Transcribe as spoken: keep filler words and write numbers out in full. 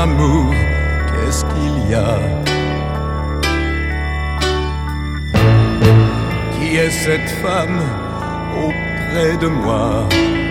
amour, qu'est-ce qu'il y a? Qui est cette femme auprès de moi?